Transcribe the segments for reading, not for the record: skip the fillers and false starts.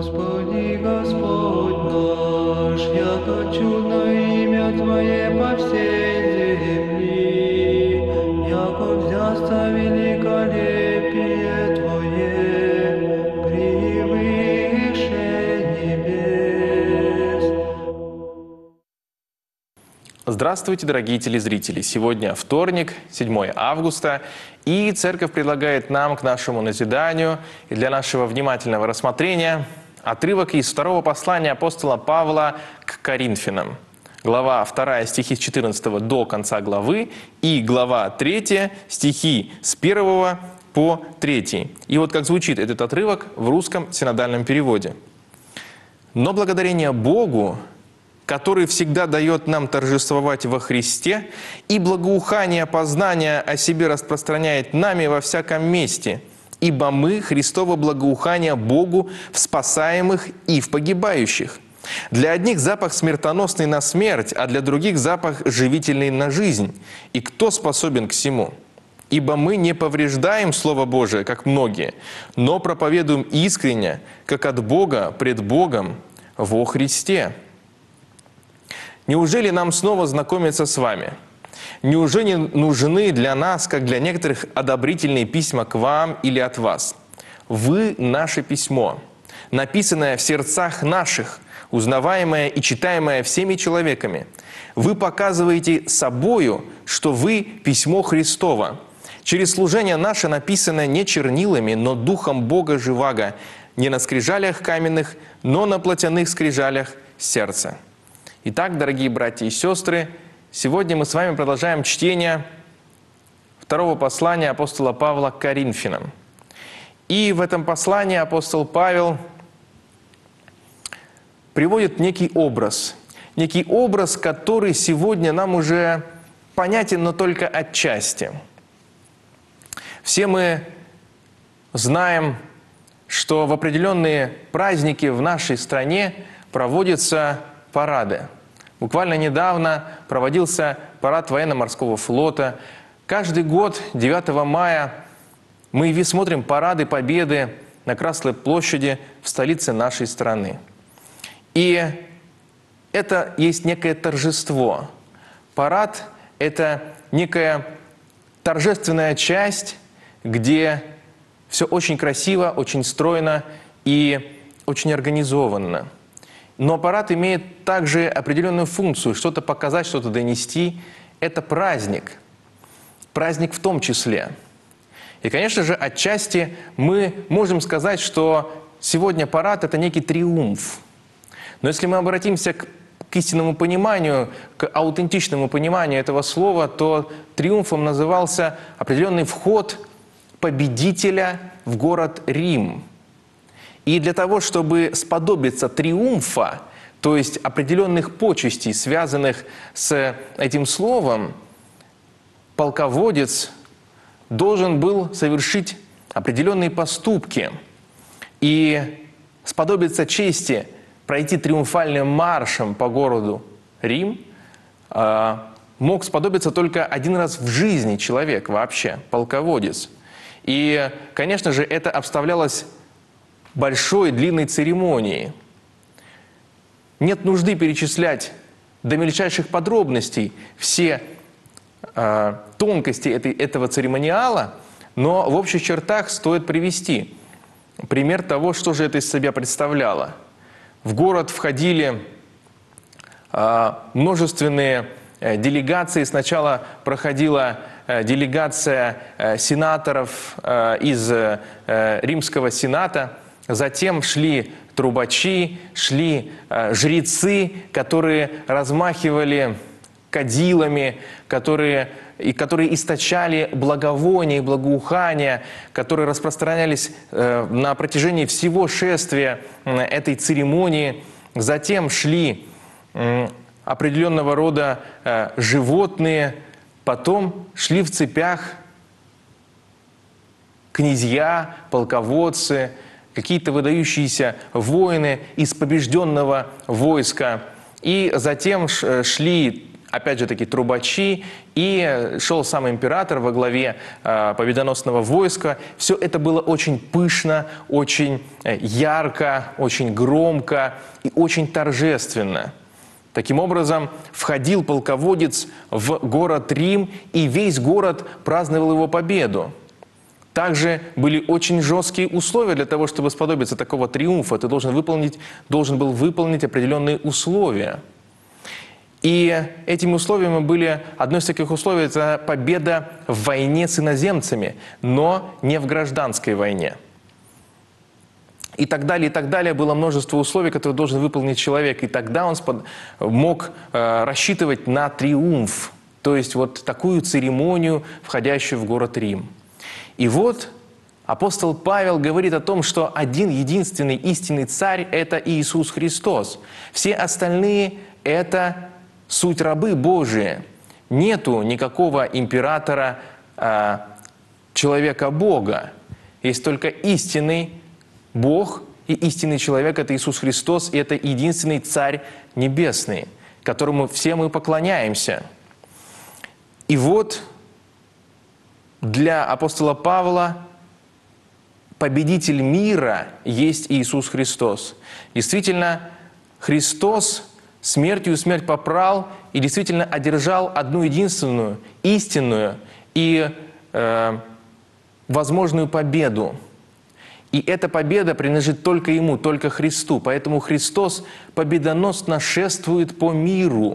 Господи, Господь наш, яко чудно имя Твое по всей земли, яко взясться великолепие Твое превыше небес. Здравствуйте, дорогие телезрители! Сегодня вторник, 7 августа, и Церковь предлагает нам к нашему назиданию и для нашего внимательного рассмотрения отрывок из второго послания апостола Павла к Коринфянам. Глава 2, стихи с 14 до конца главы, и глава 3, стихи с 1 по 3. И вот как звучит этот отрывок в русском синодальном переводе. «Но благодарение Богу, который всегда дает нам торжествовать во Христе, и благоухание познания о себе распространяет нами во всяком месте, ибо мы Христово благоухание Богу в спасаемых и в погибающих. Для одних запах смертоносный на смерть, а для других запах живительный на жизнь. И кто способен к сему? Ибо мы не повреждаем Слово Божие, как многие, но проповедуем искренне, как от Бога пред Богом во Христе». Неужели нам снова знакомиться с вами? Неужели нужны для нас, как для некоторых, одобрительные письма к вам или от вас? Вы – наше письмо, написанное в сердцах наших, узнаваемое и читаемое всеми человеками. Вы показываете собою, что вы – письмо Христово. Через служение наше написано не чернилами, но Духом Бога живаго, не на скрижалях каменных, но на плотяных скрижалях сердца. Итак, дорогие братья и сестры, сегодня мы с вами продолжаем чтение второго послания апостола Павла к Коринфянам. И в этом послании апостол Павел приводит некий образ, который сегодня нам уже понятен, но только отчасти. Все мы знаем, что в определенные праздники в нашей стране проводятся парады. Буквально недавно проводился парад военно-морского флота. Каждый год, 9 мая, мы смотрим парады Победы на Красной площади в столице нашей страны. И это есть некое торжество. Парад – это некая торжественная часть, где все очень красиво, очень стройно и очень организованно. Но парад имеет также определенную функцию – что-то показать, что-то донести. Это праздник. Праздник в том числе. И, конечно же, отчасти мы можем сказать, что сегодня парад – это некий триумф. Но если мы обратимся к истинному пониманию, к аутентичному пониманию этого слова, то триумфом назывался определенный вход победителя в город Рим. И для того, чтобы сподобиться триумфа, то есть определенных почестей, связанных с этим словом, полководец должен был совершить определенные поступки и сподобиться чести пройти триумфальным маршем по городу Рим мог сподобиться только один раз в жизни человек вообще, полководец. И, конечно же, это обставлялось большой длинной церемонии. Нет нужды перечислять до мельчайших подробностей все тонкости этого церемониала, но в общих чертах стоит привести пример того, что же это из себя представляло. В город входили множественные делегации. Сначала проходила делегация сенаторов из Римского сената, затем шли трубачи, шли жрецы, которые размахивали кадилами, которые источали благовония и благоухания, которые распространялись на протяжении всего шествия этой церемонии. Затем шли определенного рода животные, потом шли в цепях князья, полководцы, какие-то выдающиеся воины из побежденного войска. И затем шли опять же таки, трубачи, и шел сам император во главе победоносного войска. Все это было очень пышно, очень ярко, очень громко и очень торжественно. Таким образом, входил полководец в город Рим, и весь город праздновал его победу. Также были очень жесткие условия для того, чтобы сподобиться такого триумфа. Ты должен был выполнить определенные условия. И этими условиями были, одно из таких условий – это победа в войне с иноземцами, но не в гражданской войне. И так далее, было множество условий, которые должен выполнить человек. И тогда он мог рассчитывать на триумф, то есть вот такую церемонию, входящую в город Рим. И вот апостол Павел говорит о том, что один единственный истинный царь – это Иисус Христос. Все остальные – это суть рабы Божии. Нету никакого императора, человека-бога. Есть только истинный Бог и истинный человек – это Иисус Христос, и это единственный Царь Небесный, которому все мы поклоняемся. И вот для апостола Павла победитель мира есть Иисус Христос. Действительно, Христос смертью смерть попрал и действительно одержал одну единственную, истинную и возможную победу. И эта победа принадлежит только Ему, только Христу. Поэтому Христос победоносно шествует по миру.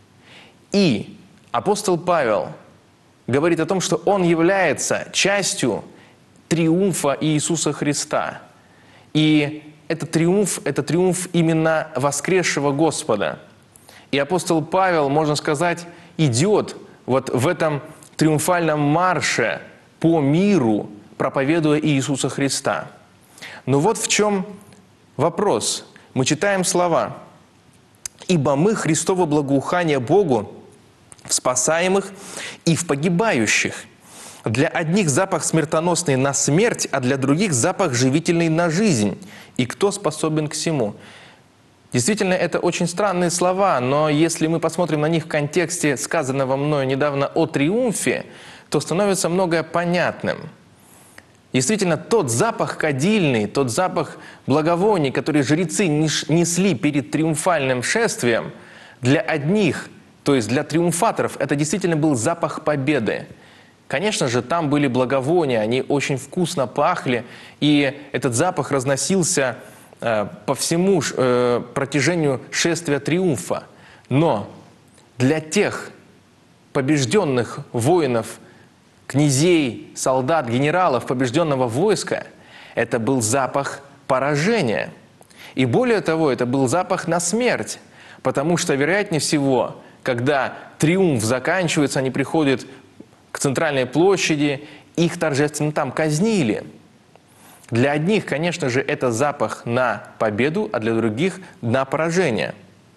И апостол Павел говорит о том, что Он является частью триумфа Иисуса Христа. И это триумф именно воскресшего Господа. И апостол Павел, можно сказать, идет вот в этом триумфальном марше по миру, проповедуя Иисуса Христа. Но вот в чем вопрос. Мы читаем слова: «Ибо мы Христово благоухание Богу в спасаемых и в погибающих. Для одних запах смертоносный на смерть, а для других запах живительный на жизнь. И кто способен к сему?» Действительно, это очень странные слова, но если мы посмотрим на них в контексте сказанного мною недавно о триумфе, то становится многое понятным. Действительно, тот запах кадильный, тот запах благовоний, который жрецы несли перед триумфальным шествием, для одних, то есть для триумфаторов, это действительно был запах победы. Конечно же, там были благовония, они очень вкусно пахли, и этот запах разносился по всему протяжению шествия триумфа. Но для тех побежденных воинов, князей, солдат, генералов побежденного войска, это был запах поражения. И более того, это был запах на смерть, потому что, вероятнее всего, когда триумф заканчивается, они приходят к центральной площади, их торжественно там казнили. Для одних, конечно же, это запах на победу, а для других – на поражение.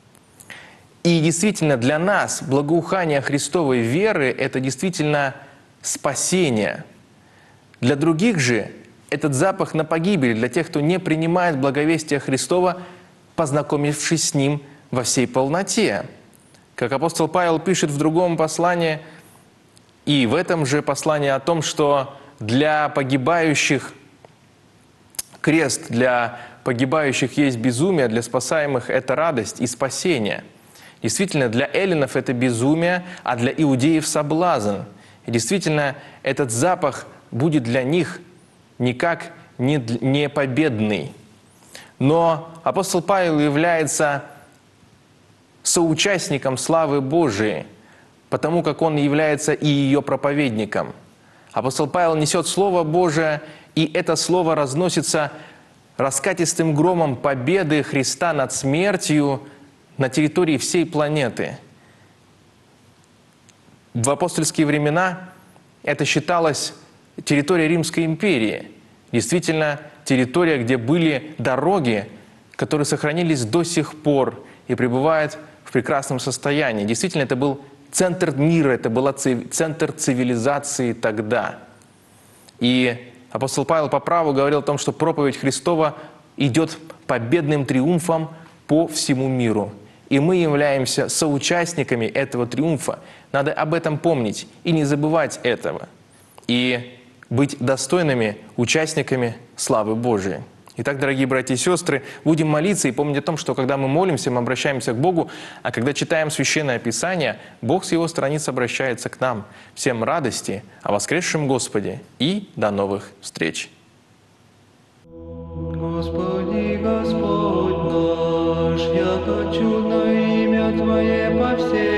И действительно, для нас благоухание Христовой веры – это действительно спасение. Для других же этот запах на погибель, для тех, кто не принимает благовестие Христова, познакомившись с ним во всей полноте. Как апостол Павел пишет в другом послании, и в этом же послании о том, что для погибающих крест, для погибающих есть безумие, для спасаемых это радость и спасение. Действительно, для эллинов это безумие, а для иудеев соблазн. И действительно, этот запах будет для них никак не победный. Но апостол Павел является соучастником славы Божией, потому как он является и ее проповедником. Апостол Павел несет Слово Божие, и это Слово разносится раскатистым громом победы Христа над смертью на территории всей планеты. В апостольские времена это считалось территорией Римской империи. Действительно, территория, где были дороги, которые сохранились до сих пор и пребывают в прекрасном состоянии. Действительно, это был центр мира, это был центр цивилизации тогда. И апостол Павел по праву говорил о том, что проповедь Христова идет победным триумфом по всему миру. и мы являемся соучастниками этого триумфа. Надо об этом помнить и не забывать этого, и быть достойными участниками славы Божией. Итак, дорогие братья и сестры, будем молиться и помнить о том, что когда мы молимся, мы обращаемся к Богу, а когда читаем Священное Писание, Бог с Его страниц обращается к нам. Всем радости о воскресшем Господе и до новых встреч! Господи, Господь наш, яко чудно имя Твое по всей